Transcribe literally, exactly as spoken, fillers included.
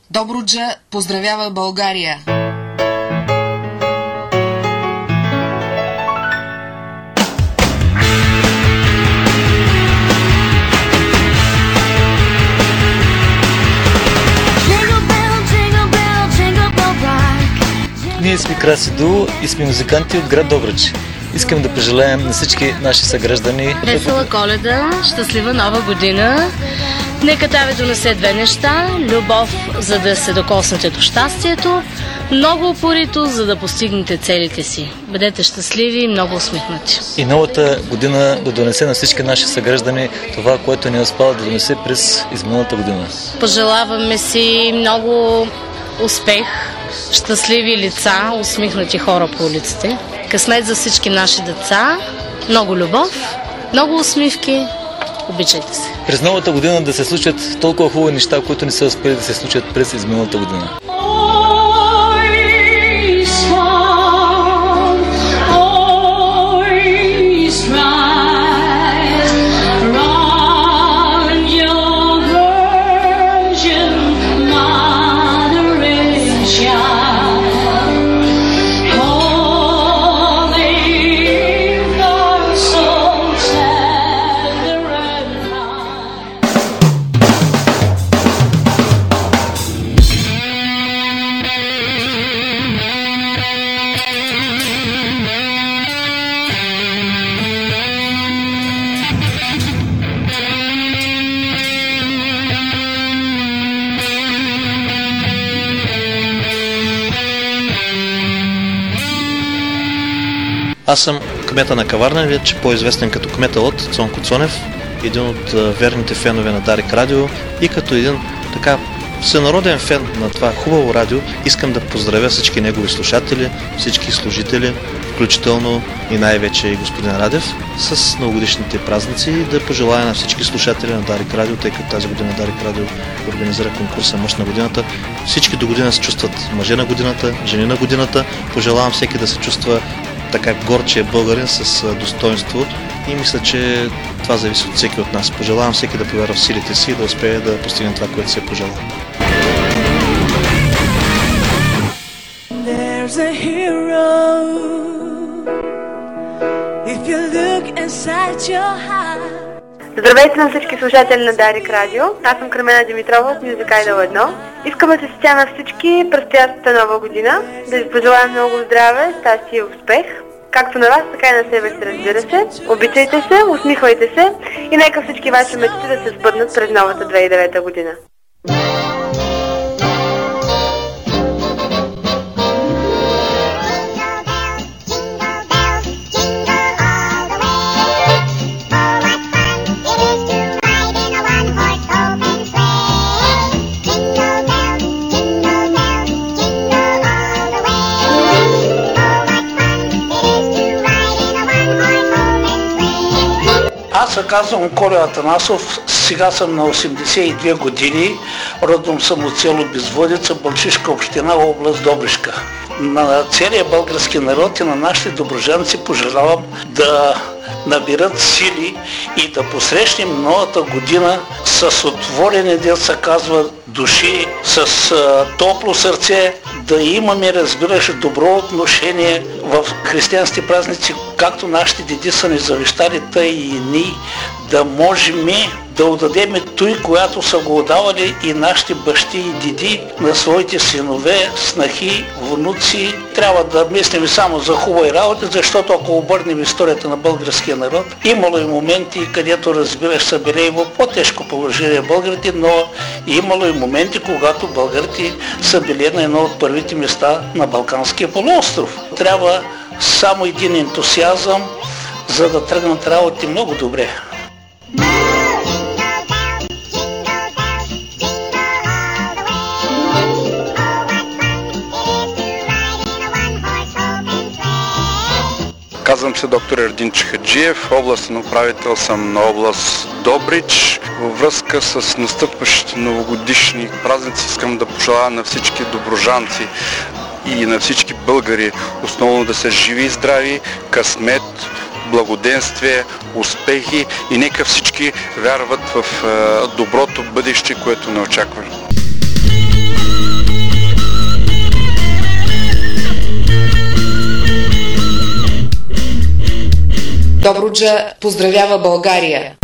Добруджа поздравява България! Ние сме Краси Дуо и сме музиканти от град Добрич. Искам да пожелаем на всички наши съграждани весела Коледа, щастлива нова година. Нека тя ви донесе две неща. Любов, за да се докоснете до щастието. Много упорито, за да постигнете целите си. Бъдете щастливи и много усмихнати. И новата година да донесе на всички наши съграждани това, което не е успяла да донесе през изминалата година. Пожелаваме си много успех, щастливи лица, усмихнати хора по улиците. Късмет за всички наши деца, много любов, много усмивки. Обичайте се. През новата година да се случат толкова хубави неща, които не са успели да се случат през изминалата година. Аз съм кмета на Каварна, вече по-известен като кмета от Цонко Цонев, един от верните фенове на Дарик Радио и като един така всенароден фен на това хубаво радио, искам да поздравя всички негови слушатели, всички служители, включително и най-вече и господин Радев, с новогодишните празници и да пожелая на всички слушатели на Дарик Радио, тъй като тази година Дарик Радио организира конкурса Мъж на годината. Всички до година се чувстват мъже на годината, жени на годината. Пожелавам всеки да се чувства така горче българин с достоинство и мисля, че това зависи от всеки от нас. Пожелавам всеки да повярва в силите си и да успее да постигне това, което се е пожелал. Здравейте на всички слушатели на Дарик Радио. Аз съм Кремена Димитрова от Music Idol едно. Искаме да се сетя на всички предстоящата нова година, да ви пожелаем много здраве, щастие и успех. Както на вас, така и на себе си, разбира се. Обичайте се, усмихвайте се и нека всички ваши мечти да се сбъднат през новата две хиляди и девета година. Аз се казвам Колю Атанасов, сега съм на осемдесет и две години, родом съм от село Безводица, Балчишка община, област Добричка. На целия български народ и на нашите добруджанци пожелавам да наберат сили и да посрещнем новата година с отворени, дето се казва, души, с а, топло сърце, да имаме, разбираш, добро отношение в християнските празници, както нашите деди са ни завещали, тъй и ние, да можем да отдадем той, която са го отдавали и нашите бащи и деди на своите синове, снахи, внуци. Трябва да мислим само за хубави работи, защото ако обърнем историята на българския народ, имало и моменти, където, разбираш, са били в по-тежко положение българите, но имало и моменти, когато българите са били на едно от първите места на Балканския полуостров. Трябва само един ентусиазъм, за да тръгнат работи много добре. Казвам се доктор Ердин Чехаджиев, областен управител съм на област Добрич. Във връзка с настъпващите новогодишни празници искам да пожелая на всички добруджанци и на всички българи основно да са живи и здрави, късмет, благоденствие, успехи и нека всички вярват в доброто бъдеще, което не очаква. Добруджа поздравява България.